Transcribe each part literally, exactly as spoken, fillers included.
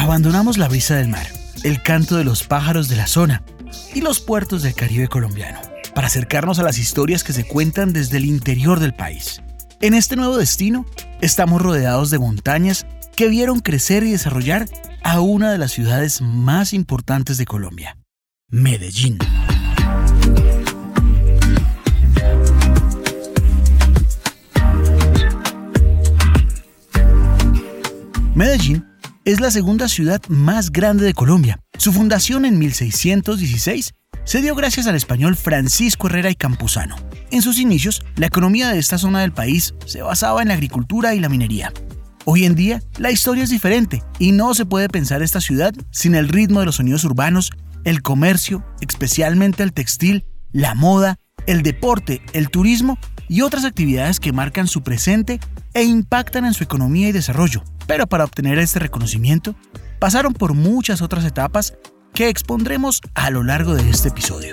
abandonamos la brisa del mar, el canto de los pájaros de la zona y los puertos del Caribe colombiano para acercarnos a las historias que se cuentan desde el interior del país. En este nuevo destino, estamos rodeados de montañas que vieron crecer y desarrollar a una de las ciudades más importantes de Colombia, Medellín. Medellín es la segunda ciudad más grande de Colombia. Su fundación en mil seiscientos dieciséis se dio gracias al español Francisco Herrera y Campuzano. En sus inicios, la economía de esta zona del país se basaba en la agricultura y la minería. Hoy en día, la historia es diferente y no se puede pensar esta ciudad sin el ritmo de los sonidos urbanos, el comercio, especialmente el textil, la moda, el deporte, el turismo y otras actividades que marcan su presente e impactan en su economía y desarrollo. Pero para obtener este reconocimiento, pasaron por muchas otras etapas que expondremos a lo largo de este episodio.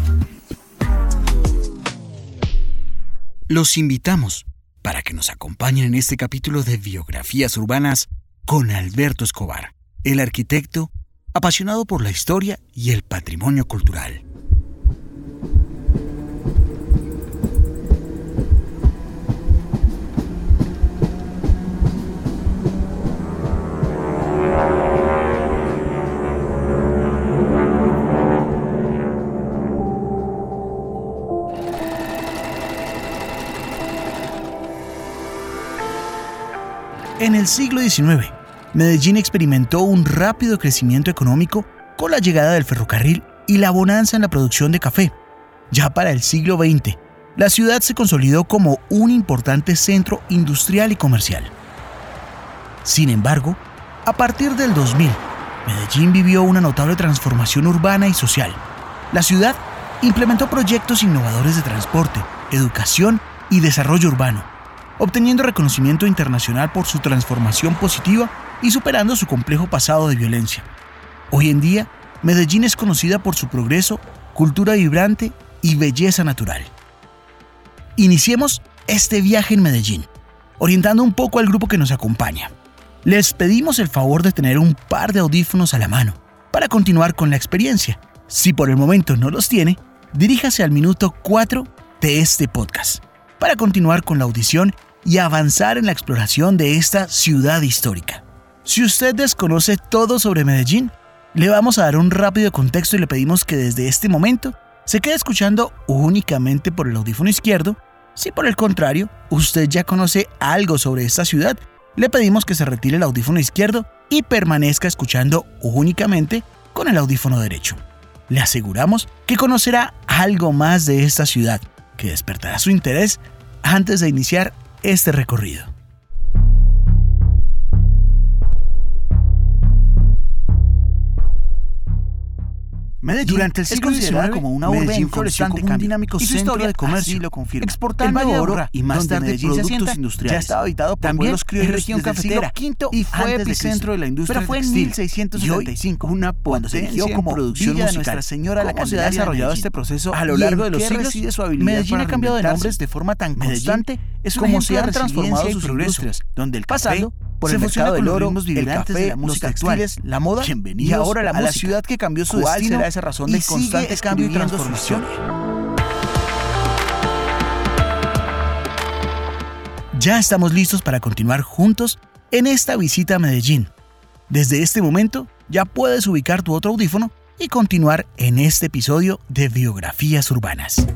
Los invitamos para que nos acompañen en este capítulo de Biografías Urbanas con Alberto Escobar, el arquitecto apasionado por la historia y el patrimonio cultural. En el siglo diecinueve, Medellín experimentó un rápido crecimiento económico con la llegada del ferrocarril y la bonanza en la producción de café. Ya para el siglo veinte, la ciudad se consolidó como un importante centro industrial y comercial. Sin embargo, a partir del dos mil, Medellín vivió una notable transformación urbana y social. La ciudad implementó proyectos innovadores de transporte, educación y desarrollo urbano, obteniendo reconocimiento internacional por su transformación positiva y superando su complejo pasado de violencia. Hoy en día, Medellín es conocida por su progreso, cultura vibrante y belleza natural. Iniciemos este viaje en Medellín, orientando un poco al grupo que nos acompaña. Les pedimos el favor de tener un par de audífonos a la mano para continuar con la experiencia. Si por el momento no los tiene, diríjase al minuto cuatro de este podcast para continuar con la audición y avanzar en la exploración de esta ciudad histórica. Si usted desconoce todo sobre Medellín, le vamos a dar un rápido contexto y le pedimos que desde este momento se quede escuchando únicamente por el audífono izquierdo. Si por el contrario, usted ya conoce algo sobre esta ciudad, le pedimos que se retire el audífono izquierdo y permanezca escuchando únicamente con el audífono derecho. Le aseguramos que conocerá algo más de esta ciudad, que despertará su interés antes de iniciar este recorrido. Medellín durante el siglo diecinueve como una urbe en constante cambio, un dinámico centro de comercio, lo confirma. Exportando el oro y más tarde Medellín productos industriales. Ya estaba habitado por pueblos criollos región cafetera quinto y fue epicentro de la industria textil. Pero fue en mil seiscientos setenta y cinco, una cuando se eligió como producción musical. Nuestra Señora la ¿Cómo se ha desarrollado este proceso a lo largo de los siglos? Medellín ha cambiado de nombres de forma tan constante como se han transformado sus industrias, donde el pasando por el mercado del oro, el café, los textiles, la moda, y ahora la, a la ciudad que cambió su destino. ¿Cuál será esa razón de constante cambio y transformación? Ya estamos listos para continuar juntos en esta visita a Medellín. Desde este momento ya puedes ubicar tu otro audífono y continuar en este episodio de Biografías Urbanas.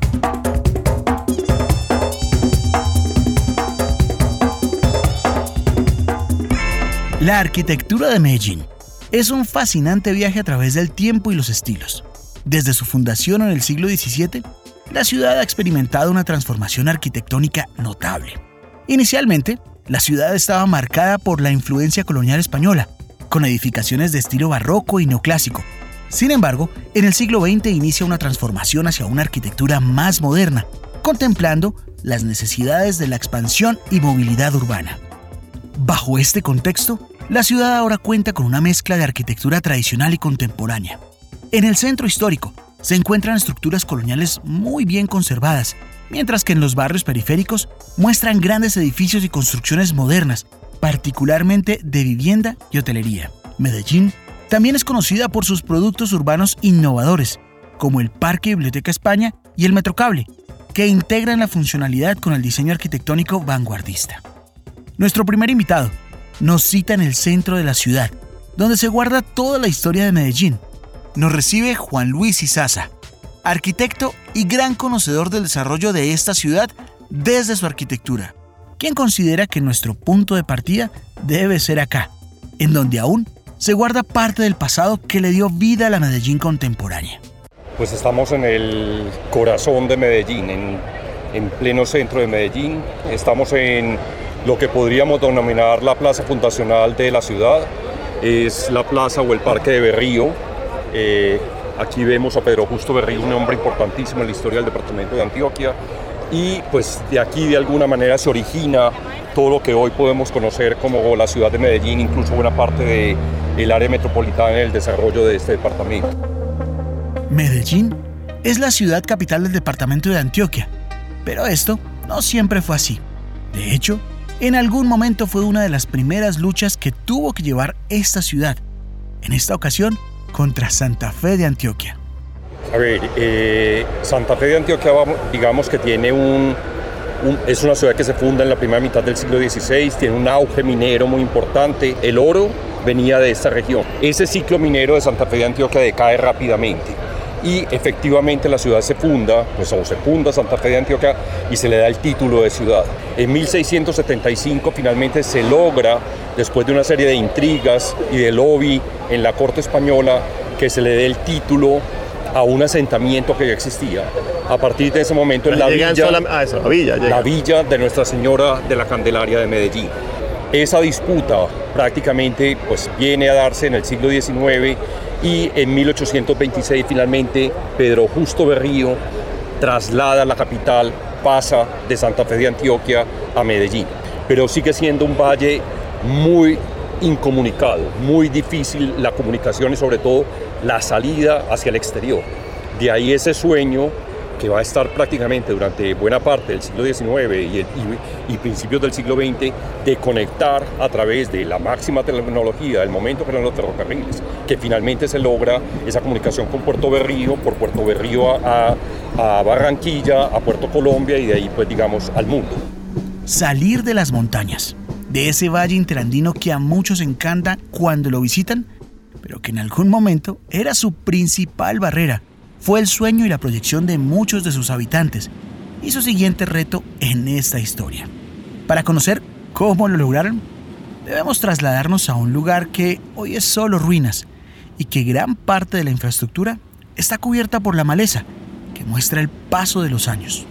La arquitectura de Medellín es un fascinante viaje a través del tiempo y los estilos. Desde su fundación en el siglo diecisiete, la ciudad ha experimentado una transformación arquitectónica notable. Inicialmente, la ciudad estaba marcada por la influencia colonial española, con edificaciones de estilo barroco y neoclásico. Sin embargo, en el siglo veinte inicia una transformación hacia una arquitectura más moderna, contemplando las necesidades de la expansión y movilidad urbana. Bajo este contexto, la ciudad ahora cuenta con una mezcla de arquitectura tradicional y contemporánea. En el centro histórico se encuentran estructuras coloniales muy bien conservadas, mientras que en los barrios periféricos muestran grandes edificios y construcciones modernas, particularmente de vivienda y hotelería. Medellín también es conocida por sus productos urbanos innovadores, como el Parque Biblioteca España y el Metrocable, que integran la funcionalidad con el diseño arquitectónico vanguardista. Nuestro primer invitado nos cita en el centro de la ciudad, donde se guarda toda la historia de Medellín. Nos recibe Juan Luis Izaza, arquitecto y gran conocedor del desarrollo de esta ciudad desde su arquitectura, quien considera que nuestro punto de partida debe ser acá, en donde aún se guarda parte del pasado que le dio vida a la Medellín contemporánea. Pues estamos en el corazón de Medellín, en, en pleno centro de Medellín. Estamos en lo que podríamos denominar la plaza fundacional de la ciudad. Es la plaza o el Parque de Berrío. Eh, aquí vemos a Pedro Justo Berrío, un hombre importantísimo en la historia del departamento de Antioquia. Y pues de aquí de alguna manera se origina todo lo que hoy podemos conocer como la ciudad de Medellín, incluso buena parte del área metropolitana en el desarrollo de este departamento. Medellín es la ciudad capital del departamento de Antioquia, pero esto no siempre fue así. De hecho, en algún momento fue una de las primeras luchas que tuvo que llevar esta ciudad, en esta ocasión contra Santa Fe de Antioquia. A ver, eh, Santa Fe de Antioquia, digamos que tiene un, un, es una ciudad que se funda en la primera mitad del siglo dieciséis, tiene un auge minero muy importante, el oro venía de esta región. Ese ciclo minero de Santa Fe de Antioquia decae rápidamente y efectivamente la ciudad se funda, pues o se funda Santa Fe de Antioquia y se le da el título de ciudad. En mil seiscientos setenta y cinco finalmente se logra, después de una serie de intrigas y de lobby en la corte española, que se le dé el título a un asentamiento que ya existía. A partir de ese momento en la villa, sola, ah, esa, la, villa la villa de Nuestra Señora de la Candelaria de Medellín. Esa disputa prácticamente pues, viene a darse en el siglo diecinueve y en mil ochocientos veintiséis finalmente Pedro Justo Berrío traslada la capital, pasa de Santa Fe de Antioquia a Medellín. Pero sigue siendo un valle muy incomunicado, muy difícil la comunicación y sobre todo la salida hacia el exterior. De ahí ese sueño que va a estar prácticamente durante buena parte del siglo diecinueve y, el, y, y principios del siglo veinte de conectar a través de la máxima tecnología del momento que eran los ferrocarriles, que finalmente se logra esa comunicación con Puerto Berrío, por Puerto Berrío a, a, a Barranquilla, a Puerto Colombia y de ahí pues digamos al mundo. Salir de las montañas, de ese valle interandino que a muchos encanta cuando lo visitan, pero que en algún momento era su principal barrera. Fue el sueño y la proyección de muchos de sus habitantes y su siguiente reto en esta historia. Para conocer cómo lo lograron, debemos trasladarnos a un lugar que hoy es solo ruinas y que gran parte de la infraestructura está cubierta por la maleza que muestra el paso de los años.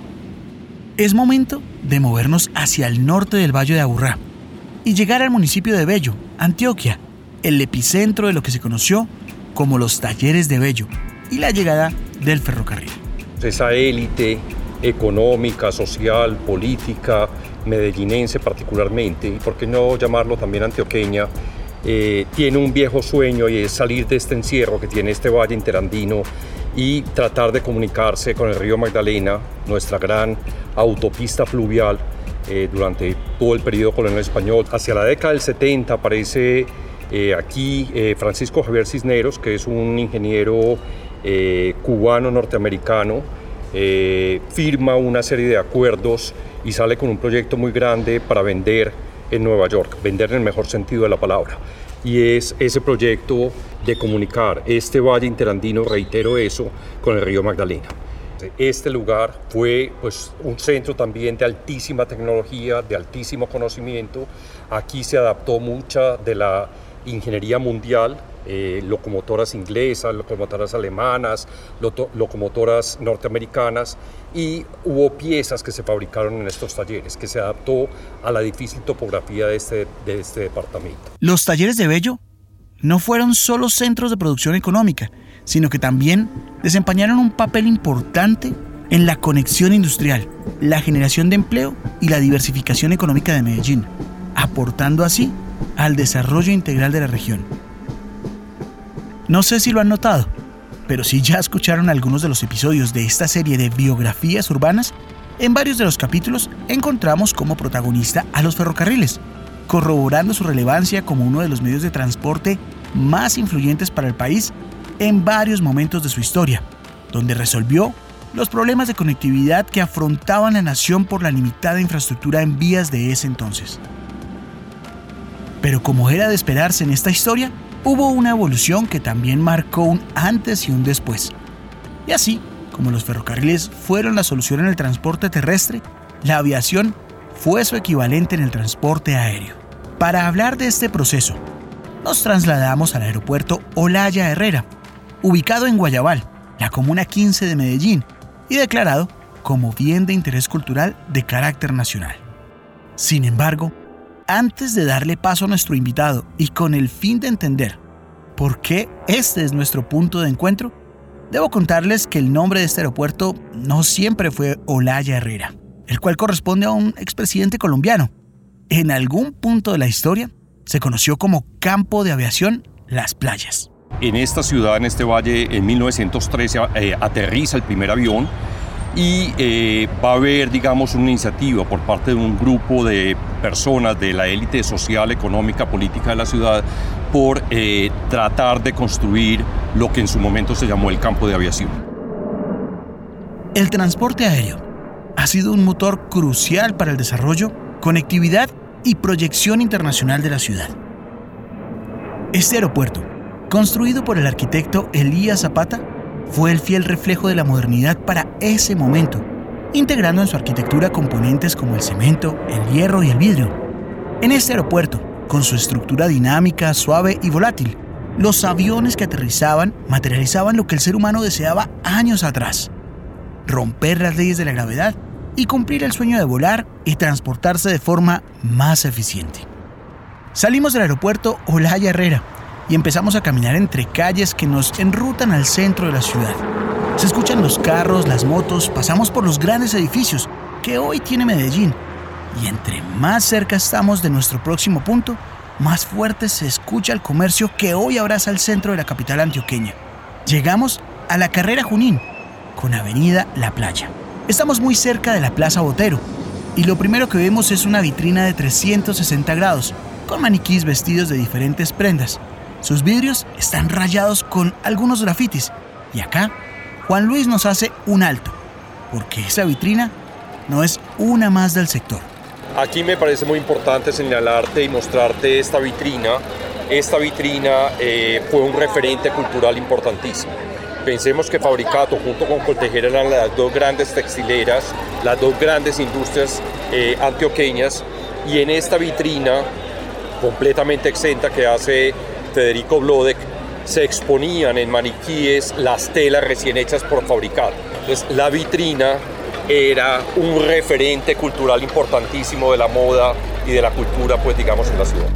Es momento de movernos hacia el norte del Valle de Aburrá y llegar al municipio de Bello, Antioquia, el epicentro de lo que se conoció como los Talleres de Bello y la llegada del ferrocarril. Esa élite económica, social, política, medellinense particularmente, y por qué no llamarlo también antioqueña, eh, tiene un viejo sueño y es salir de este encierro que tiene este valle interandino y tratar de comunicarse con el río Magdalena, nuestra gran autopista fluvial eh, durante todo el periodo colonial español. Hacia la década del setenta aparece eh, aquí eh, Francisco Javier Cisneros, que es un ingeniero Eh, cubano-norteamericano, eh, firma una serie de acuerdos y sale con un proyecto muy grande para vender en Nueva York, vender en el mejor sentido de la palabra. Y es ese proyecto de comunicar este valle interandino, reitero eso, con el río Magdalena. Este lugar fue pues, un centro también de altísima tecnología, de altísimo conocimiento. Aquí se adaptó mucha de la ingeniería mundial, eh, locomotoras inglesas, locomotoras alemanas, loto, locomotoras norteamericanas, y hubo piezas que se fabricaron en estos talleres, que se adaptó a la difícil topografía de este, de este departamento. Los Talleres de Bello no fueron solo centros de producción económica, sino que también desempeñaron un papel importante en la conexión industrial, la generación de empleo y la diversificación económica de Medellín, aportando así al desarrollo integral de la región. No sé si lo han notado, pero si ya escucharon algunos de los episodios de esta serie de biografías urbanas, en varios de los capítulos encontramos como protagonista a los ferrocarriles, corroborando su relevancia como uno de los medios de transporte más influyentes para el país en varios momentos de su historia, donde resolvió los problemas de conectividad que afrontaban la nación por la limitada infraestructura en vías de ese entonces. Pero como era de esperarse en esta historia, hubo una evolución que también marcó un antes y un después. Y así, como los ferrocarriles fueron la solución en el transporte terrestre, la aviación fue su equivalente en el transporte aéreo. Para hablar de este proceso, nos trasladamos al aeropuerto Olaya Herrera, ubicado en Guayabal, la comuna quince de Medellín, y declarado como bien de interés cultural de carácter nacional. Sin embargo, antes de darle paso a nuestro invitado y con el fin de entender por qué este es nuestro punto de encuentro, debo contarles que el nombre de este aeropuerto no siempre fue Olaya Herrera, el cual corresponde a un expresidente colombiano. En algún punto de la historia se conoció como Campo de Aviación Las Playas. En esta ciudad, en este valle, en mil novecientos trece eh, aterriza el primer avión y eh, va a haber, digamos, una iniciativa por parte de un grupo de personas de la élite social, económica, política de la ciudad por eh, tratar de construir lo que en su momento se llamó el campo de aviación. El transporte aéreo ha sido un motor crucial para el desarrollo, conectividad y proyección internacional de la ciudad. Este aeropuerto, construido por el arquitecto Elías Zapata, fue el fiel reflejo de la modernidad para ese momento, integrando en su arquitectura componentes como el cemento, el hierro y el vidrio. En este aeropuerto, con su estructura dinámica, suave y volátil, los aviones que aterrizaban materializaban lo que el ser humano deseaba años atrás: romper las leyes de la gravedad y cumplir el sueño de volar y transportarse de forma más eficiente. Salimos del aeropuerto Olaya Herrera y empezamos a caminar entre calles que nos enrutan al centro de la ciudad. Se escuchan los carros, las motos, pasamos por los grandes edificios que hoy tiene Medellín. Y entre más cerca estamos de nuestro próximo punto, más fuerte se escucha el comercio que hoy abraza el centro de la capital antioqueña. Llegamos a la Carrera Junín, con Avenida La Playa. Estamos muy cerca de la Plaza Botero, y lo primero que vemos es una vitrina de trescientos sesenta grados, con maniquís vestidos de diferentes prendas. Sus vidrios están rayados con algunos grafitis, y acá Juan Luis nos hace un alto, porque esa vitrina no es una más del sector. Aquí me parece muy importante señalarte y mostrarte esta vitrina. Esta vitrina eh, fue un referente cultural importantísimo. Pensemos que Fabricato junto con Coltejer eran las dos grandes textileras, las dos grandes industrias eh, antioqueñas, y en esta vitrina completamente exenta que hace Federico Blodek se exponían en maniquíes las telas recién hechas por Fabricato. Entonces la vitrina era un referente cultural importantísimo de la moda y de la cultura, pues digamos, en la ciudad.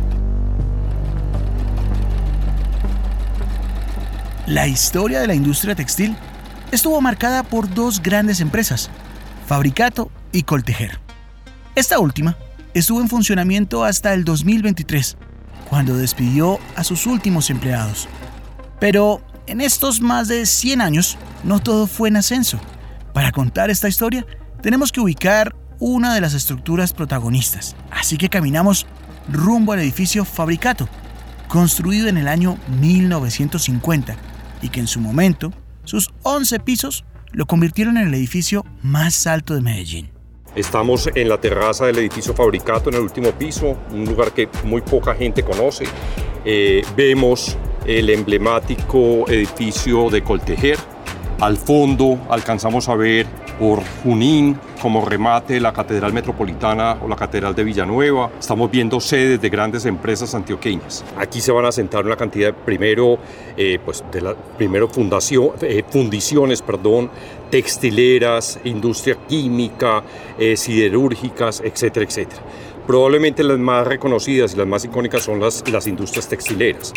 La historia de la industria textil estuvo marcada por dos grandes empresas, Fabricato y Coltejer. Esta última estuvo en funcionamiento hasta el dos mil veintitrés, cuando despidió a sus últimos empleados. Pero en estos más de cien años, no todo fue en ascenso. Para contar esta historia, tenemos que ubicar una de las estructuras protagonistas. Así que caminamos rumbo al edificio Fabricato, construido en el año mil novecientos cincuenta, y que en su momento, sus once pisos lo convirtieron en el edificio más alto de Medellín. Estamos en la terraza del edificio Fabricato, en el último piso, un lugar que muy poca gente conoce. Eh, vemos el emblemático edificio de Coltejer. Al fondo alcanzamos a ver por Junín como remate la Catedral Metropolitana o la Catedral de Villanueva. Estamos viendo sedes de grandes empresas antioqueñas. Aquí se van a sentar una cantidad de, primero, eh, pues de la, primero fundación, eh, fundiciones, perdón, textileras, industria química, eh, siderúrgicas, etcétera, etcétera. Probablemente las más reconocidas y las más icónicas son las, las industrias textileras.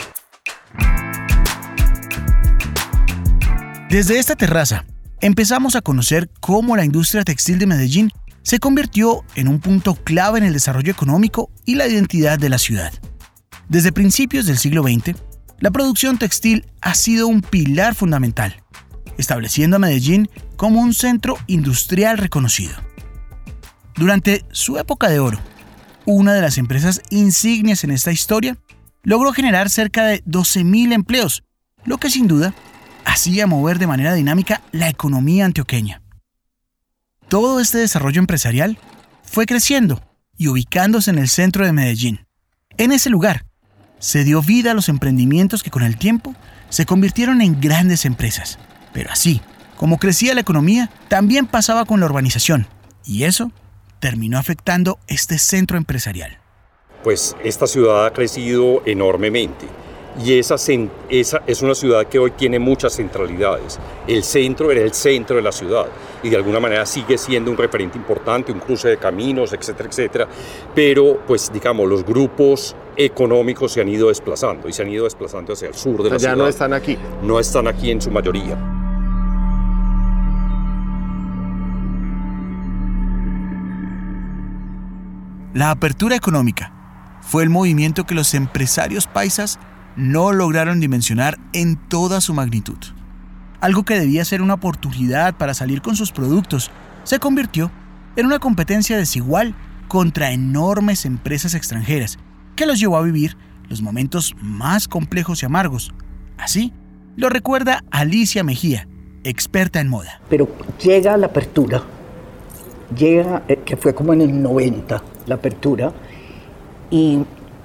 Desde esta terraza, empezamos a conocer cómo la industria textil de Medellín se convirtió en un punto clave en el desarrollo económico y la identidad de la ciudad. Desde principios del siglo veinte, la producción textil ha sido un pilar fundamental, estableciendo a Medellín como un centro industrial reconocido. Durante su época de oro, una de las empresas insignias en esta historia logró generar cerca de doce mil empleos, lo que sin duda hacía mover de manera dinámica la economía antioqueña. Todo este desarrollo empresarial fue creciendo y ubicándose en el centro de Medellín. En ese lugar se dio vida a los emprendimientos que con el tiempo se convirtieron en grandes empresas. Pero así, como crecía la economía, también pasaba con la urbanización, y eso terminó afectando este centro empresarial. Pues esta ciudad ha crecido enormemente y esa, esa es una ciudad que hoy tiene muchas centralidades. El centro era el centro de la ciudad y de alguna manera sigue siendo un referente importante, un cruce de caminos, etcétera, etcétera. Pero, pues digamos, los grupos económicos se han ido desplazando y se han ido desplazando hacia el sur de la ciudad. Ya no están aquí. No están aquí en su mayoría. La apertura económica fue el movimiento que los empresarios paisas no lograron dimensionar en toda su magnitud. Algo que debía ser una oportunidad para salir con sus productos se convirtió en una competencia desigual contra enormes empresas extranjeras que los llevó a vivir los momentos más complejos y amargos. Así lo recuerda Alicia Mejía, experta en moda. Pero llega la apertura, llega, eh, que fue como en el noventa, la apertura, y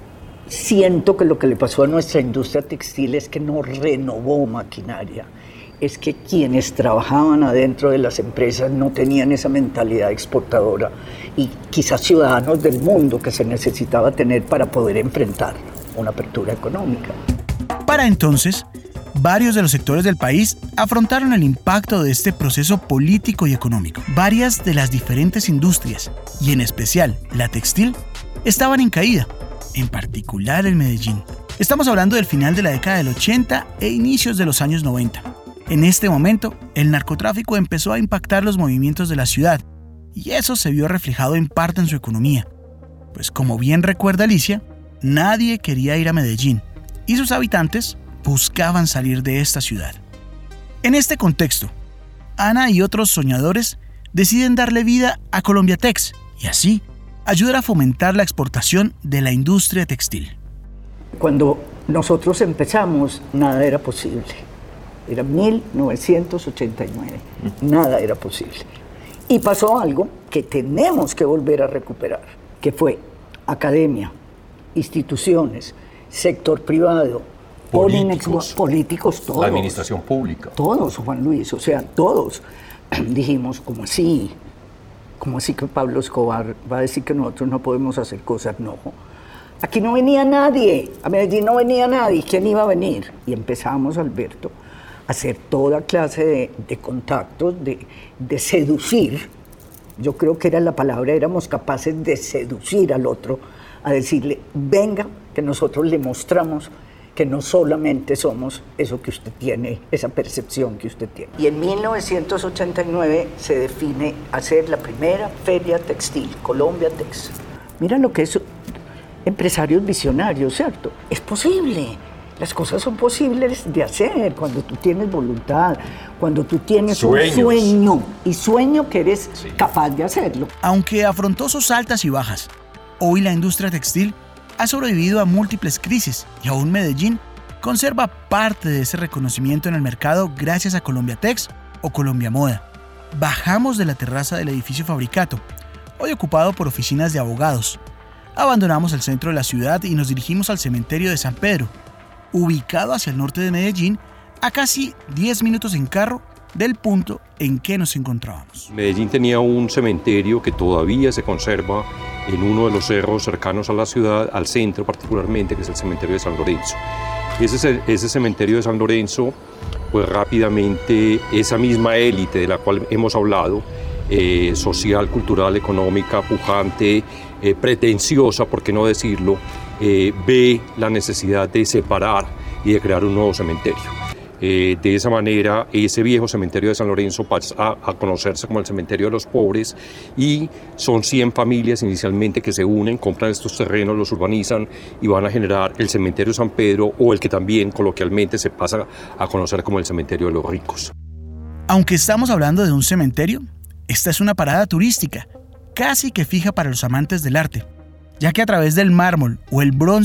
siento que lo que le pasó a nuestra industria textil es que no renovó maquinaria, es que quienes trabajaban adentro de las empresas no tenían esa mentalidad exportadora y quizás ciudadanos del mundo que se necesitaba tener para poder enfrentar una apertura económica. Para entonces, varios de los sectores del país afrontaron el impacto de este proceso político y económico. Varias de las diferentes industrias, y en especial la textil, estaban en caída, en particular en Medellín. Estamos hablando del final de la década del ochenta e inicios de los años noventa. En este momento, el narcotráfico empezó a impactar los movimientos de la ciudad, y eso se vio reflejado en parte en su economía. Pues como bien recuerda Alicia, nadie quería ir a Medellín, y sus habitantes buscaban salir de esta ciudad. En este contexto, Ana y otros soñadores deciden darle vida a Colombiatex y así ayudar a fomentar la exportación de la industria textil. Cuando nosotros empezamos, nada era posible. Era mil novecientos ochenta y nueve. Nada era posible. Y pasó algo que tenemos que volver a recuperar, que fue academia, instituciones, sector privado, políticos, políticos todos. La administración pública. Todos, Juan Luis, o sea, todos. Dijimos, ¿cómo así? ¿Cómo así que Pablo Escobar va a decir que nosotros no podemos hacer cosas? No. Aquí no venía nadie, a Medellín no venía nadie. ¿Quién iba a venir? Y empezamos, Alberto, a hacer toda clase de, de contactos, de, de seducir. Yo creo que era la palabra, éramos capaces de seducir al otro, a decirle, venga, que nosotros le mostramos que no solamente somos eso que usted tiene, esa percepción que usted tiene. Y en mil novecientos ochenta y nueve se define hacer la primera feria textil, Colombiatex. Mira lo que es empresarios visionarios, ¿cierto? Es posible, las cosas son posibles de hacer cuando tú tienes voluntad, cuando tú tienes Sueños. un sueño, y sueño que eres sí. capaz de hacerlo. Aunque afrontó sus altas y bajas, hoy la industria textil ha sobrevivido a múltiples crisis y aún Medellín conserva parte de ese reconocimiento en el mercado gracias a Colombiatex o Colombia Moda. Bajamos de la terraza del edificio Fabricato, hoy ocupado por oficinas de abogados. Abandonamos el centro de la ciudad y nos dirigimos al cementerio de San Pedro, ubicado hacia el norte de Medellín, a casi diez minutos en carro del punto en que nos encontrábamos. Medellín tenía un cementerio que todavía se conserva en uno de los cerros cercanos a la ciudad, al centro particularmente, que es el cementerio de San Lorenzo. Ese, ese cementerio de San Lorenzo, pues rápidamente esa misma élite de la cual hemos hablado, eh, social, cultural, económica, pujante, eh, pretenciosa, por qué no decirlo, eh, ve la necesidad de separar y de crear un nuevo cementerio. Eh, de esa manera, ese viejo cementerio de San Lorenzo pasa a, a conocerse como el cementerio de los pobres y son cien familias inicialmente que se unen, compran estos terrenos, los urbanizan y van a generar el cementerio de San Pedro, o el que también coloquialmente se pasa a conocer como el cementerio de los ricos. Aunque estamos hablando de un cementerio, esta es una parada turística, casi que fija para los amantes del arte, ya que a través del mármol o el bronce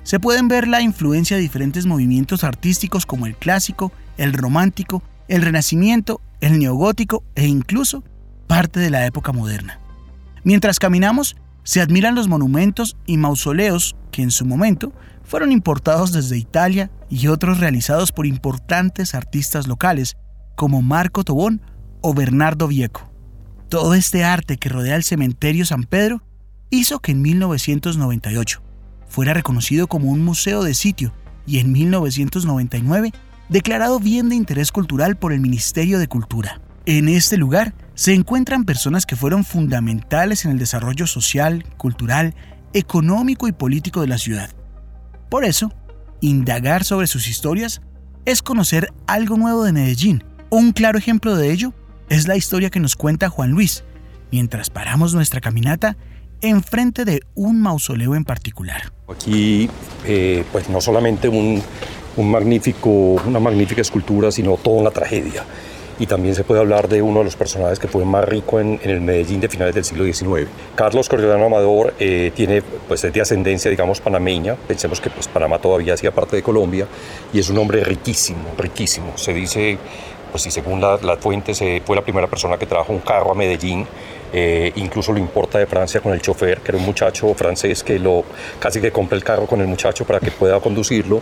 se pueden ver la influencia de diferentes movimientos artísticos como el clásico, el romántico, el renacimiento, el neogótico e incluso parte de la época moderna. Mientras caminamos, se admiran los monumentos y mausoleos que en su momento fueron importados desde Italia y otros realizados por importantes artistas locales como Marco Tobón o Bernardo Vieco. Todo este arte que rodea el cementerio San Pedro hizo que en mil novecientos noventa y ocho fuera reconocido como un museo de sitio y en mil novecientos noventa y nueve declarado bien de interés cultural por el Ministerio de Cultura. En este lugar se encuentran personas que fueron fundamentales en el desarrollo social, cultural, económico y político de la ciudad. Por eso, indagar sobre sus historias es conocer algo nuevo de Medellín. Un claro ejemplo de ello es la historia que nos cuenta Juan Luis, mientras paramos nuestra caminata enfrente de un mausoleo en particular. Aquí, eh, pues no solamente un, un magnífico, una magnífica escultura, sino toda una tragedia. Y también se puede hablar de uno de los personajes que fue más rico en, en el Medellín de finales del siglo diecinueve. Carlos Coriolano Amador eh, tiene, pues, es de ascendencia, digamos, panameña. Pensemos que pues, Panamá todavía hacía parte de Colombia y es un hombre riquísimo, riquísimo. Se dice, pues, y según las la fuentes, eh, fue la primera persona que trajo un carro a Medellín. Eh, incluso lo importa de Francia con el chofer, que era un muchacho francés que lo, casi que compra el carro con el muchacho para que pueda conducirlo.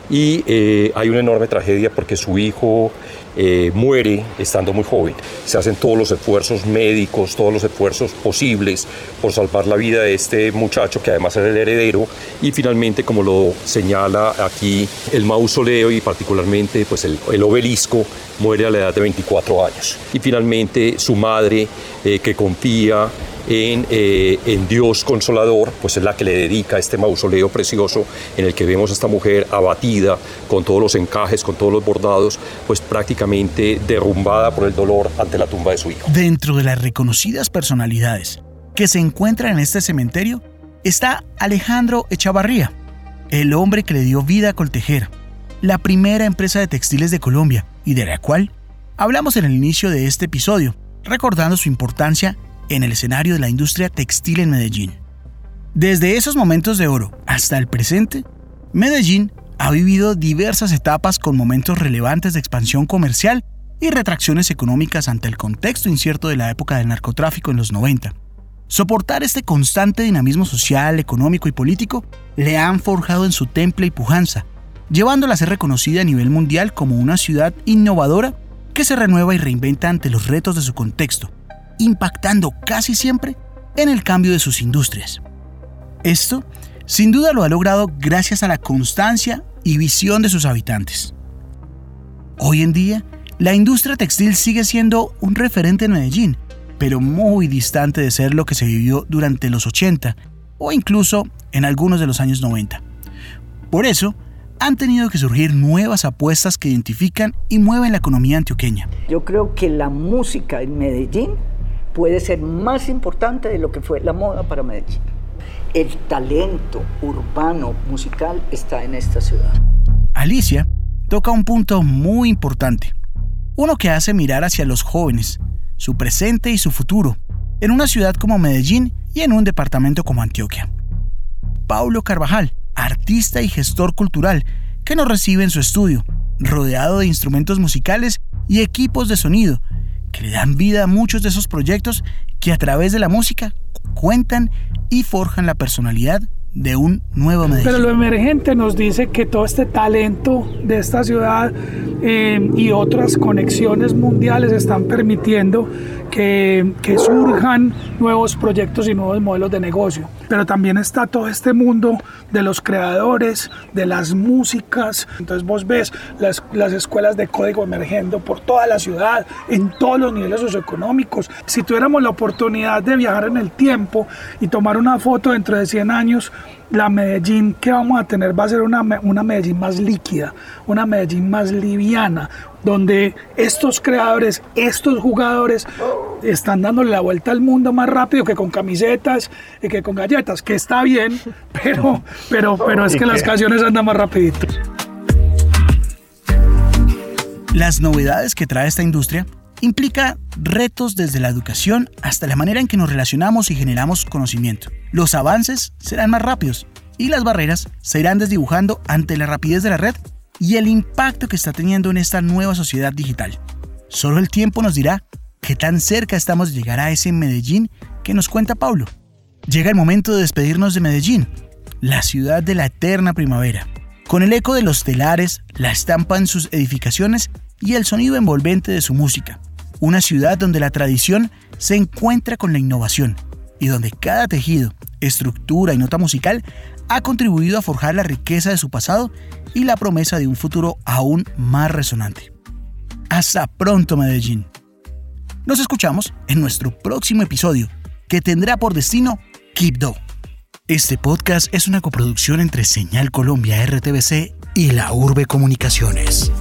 Y eh, hay una enorme tragedia porque su hijo eh, muere estando muy joven. Se hacen todos los esfuerzos médicos, todos los esfuerzos posibles por salvar la vida de este muchacho, que además era el heredero, y finalmente, como lo señala aquí el mausoleo y particularmente pues el, el obelisco, muere a la edad de veinticuatro años. Y finalmente su madre, eh, que confía En, eh, en Dios Consolador, pues es la que le dedica este mausoleo precioso en el que vemos a esta mujer abatida con todos los encajes, con todos los bordados, pues prácticamente derrumbada por el dolor ante la tumba de su hijo. Dentro de las reconocidas personalidades que se encuentran en este cementerio está Alejandro Echavarría, el hombre que le dio vida a Coltejer, la primera empresa de textiles de Colombia y de la cual hablamos en el inicio de este episodio, recordando su importancia en el escenario de la industria textil en Medellín. Desde esos momentos de oro hasta el presente, Medellín ha vivido diversas etapas con momentos relevantes de expansión comercial y retracciones económicas ante el contexto incierto de la época del narcotráfico en los noventa. Soportar este constante dinamismo social, económico y político le han forjado en su temple y pujanza, llevándola a ser reconocida a nivel mundial como una ciudad innovadora que se renueva y reinventa ante los retos de su contexto, impactando casi siempre en el cambio de sus industrias. Esto, sin duda, lo ha logrado gracias a la constancia y visión de sus habitantes. Hoy en día, la industria textil sigue siendo un referente en Medellín, pero muy distante de ser lo que se vivió durante los ochenta o incluso en algunos de los años noventa. Por eso, han tenido que surgir nuevas apuestas que identifican y mueven la economía antioqueña. Yo creo que la música en Medellín puede ser más importante de lo que fue la moda para Medellín. El talento urbano, musical, está en esta ciudad. Alicia toca un punto muy importante, uno que hace mirar hacia los jóvenes, su presente y su futuro, en una ciudad como Medellín y en un departamento como Antioquia. Paulo Carvajal, artista y gestor cultural, que nos recibe en su estudio, rodeado de instrumentos musicales y equipos de sonido, que le dan vida a muchos de esos proyectos que a través de la música cuentan y forjan la personalidad de un nuevo Medellín. Pero lo emergente nos dice que todo este talento de esta ciudad eh, y otras conexiones mundiales están permitiendo que, que surjan nuevos proyectos y nuevos modelos de negocio. Pero también está todo este mundo de los creadores, de las músicas. Entonces vos ves las, las escuelas de código emergiendo por toda la ciudad, en todos los niveles socioeconómicos. Si tuviéramos la oportunidad de viajar en el tiempo y tomar una foto dentro de cien años, la Medellín que vamos a tener va a ser una, una Medellín más líquida, una Medellín más liviana, donde estos creadores, estos jugadores están dándole la vuelta al mundo más rápido que con camisetas y que con galletas, que está bien, pero, pero, pero es que las canciones andan más rapidito. Las novedades que trae esta industria implica retos desde la educación hasta la manera en que nos relacionamos y generamos conocimiento. Los avances serán más rápidos, y las barreras se irán desdibujando ante la rapidez de la red y el impacto que está teniendo en esta nueva sociedad digital. Solo el tiempo nos dirá qué tan cerca estamos de llegar a ese Medellín que nos cuenta Pablo. Llega el momento de despedirnos de Medellín, la ciudad de la eterna primavera, con el eco de los telares, la estampa en sus edificaciones y el sonido envolvente de su música. Una ciudad donde la tradición se encuentra con la innovación y donde cada tejido, estructura y nota musical ha contribuido a forjar la riqueza de su pasado y la promesa de un futuro aún más resonante. Hasta pronto, Medellín. Nos escuchamos en nuestro próximo episodio, que tendrá por destino Quibdó. Este podcast es una coproducción entre Señal Colombia R T V C y La Urbe Comunicaciones.